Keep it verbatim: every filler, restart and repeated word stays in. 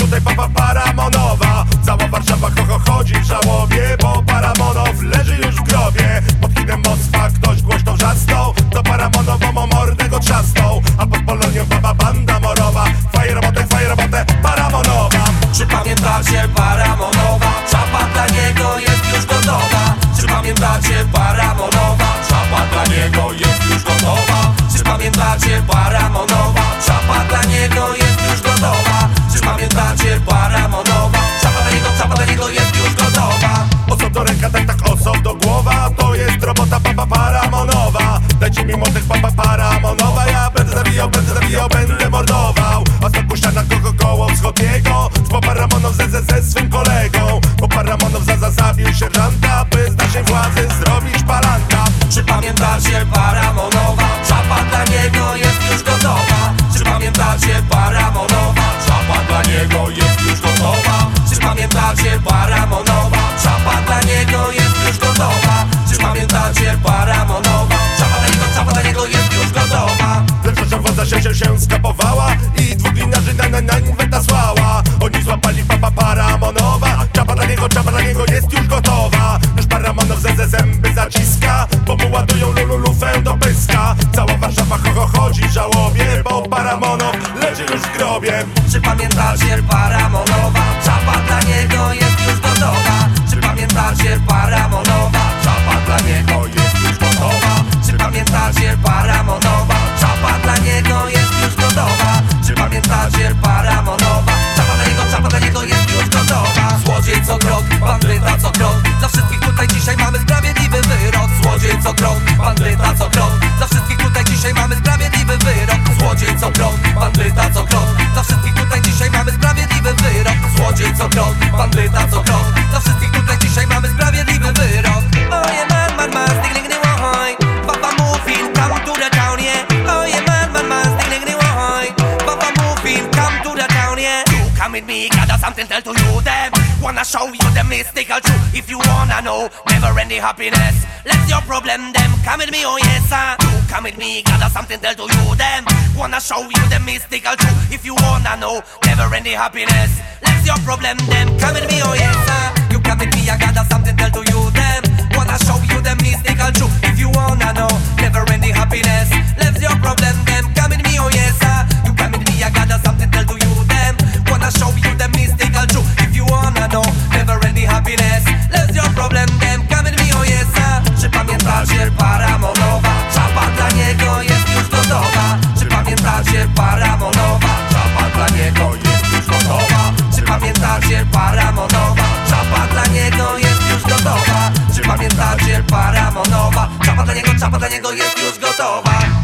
tutaj papa Paramonowa. Cała Warszawa ho, ho, chodzi w żałobie, bo Paramonow leży już w grobie. Pod kinem Moskwa ktoś głośno wrzasnął, to Paramonową mordę go trzasnął. A pod Polonią baba banda morowa, fajnie robotę, fajnie robotę, Paramonowa. Czy pamiętacie Paramonowa? Czapa dla niego jest już gotowa. Czy pamiętacie Paramonowa? Czapa dla niego jest już gotowa. Czy pamiętacie Paramonowa? Czapa dla niego jest już gotowa. Czy pamiętacie Paramonowa? Czapa dla niego, czapa dla niego jest już gotowa. Osob do ręka, tak, tak, osob do głowa, to jest robota papa Paramonowa. Dajcie mi młodych papa Paramonowa, ja będę zabijał, będę zabijał, będę mordował. Ostatku ściana kogo koło wschodniego, bo Paramonow ze, ze, ze swym kolegą. Bo Paramonow za, za zabił sierżanta, by z naszej władzy zrobić palanta. Czy pamiętacie Paramonowa? Czapa dla niego jest już gotowa. Czy pamiętacie Paramonowa? Czapa dla niego jest już gotowa. Czy pamiętacie Paramonowa? Czapa dla niego jest już gotowa. Czy pamiętacie Paramonowa? Czapa dla niego, czapa dla niego jest już gotowa. Lecz wodza się, się, się skapowała i dwóch glinarzy na, na, na nim weta słała. Oni złapali papa Paramonowa, czapa dla niego, czapa dla niego jest już gotowa. Już Paramonow ze, ze zęby zaciska, bo mu ładują lululufę do pyska. Cała Warszawa ho, ho, chodzi w żałobie, bo Paramonow leży już w grobie. Czy pamiętacie Paramonowa? Czapa dla niego jest już gotowa. Czy pamiętacie Paramonowa? Czapa dla niego jest już gotowa. Czy pamiętacie Paramonowa? Czapa dla niego jest już gotowa. Czy pamiętacie Paramonowa? Czapa dla niego, czapa dla niego jest już gotowa. Złodziej co krok, bandyta co krok. Dla wszystkich tutaj dzisiaj mamy sprawiedliwy wyrok. Złodziej co krok, bandyta co krok. Dla wszystkich tutaj dzisiaj mamy sprawiedliwy wyrok. Złodziej co krok, bandyta co krok. Dla wszystkich tutaj dzisiaj mamy sprawiedliwy wyrok. Złodziej co krok, bandyta co krok. Dla wszystkich tutaj dzisiaj mamy sprawiedliwy wyrok. Oh yeah man, man, man, sting, ling, ling, wohoj. Papa moving, come to the town, yeah. Oh yeah man, man, man, sting, ling, ling, wohoj. Papa moving, come to the town, yeah. You come with me, got something tell to you them. Wanna show you the mystical truth. If you wanna know, never ending happiness. Let's your problem them, come with me, oh yes sir. You come with me, got something tell to you them. Wanna show you the mystical truth. If you wanna know, never ending happiness. Let's your problem them, come with me, oh yes sir. You come with me, I got something tell to you them. Wanna show you the mystical truth. If you wanna know, never ending happiness. Let's your problem them, come with me, oh yes sir. You come with me, I got something tell to you them. Wanna show you the mystical truth. If you wanna know, never ending happiness. Let's your problem them, come with me, oh yes sir. Czy pamiętacie Paramonowa? Czapa dla niego jest już gotowa. Czy pamiętacie Paramonowa? Czapa dla niego jest już gotowa. Czy pamiętacie Paramonowa? Czapa dla niego jest już gotowa. Czy pamiętacie Paramonowa? Czapa dla niego, czapa dla niego jest już gotowa.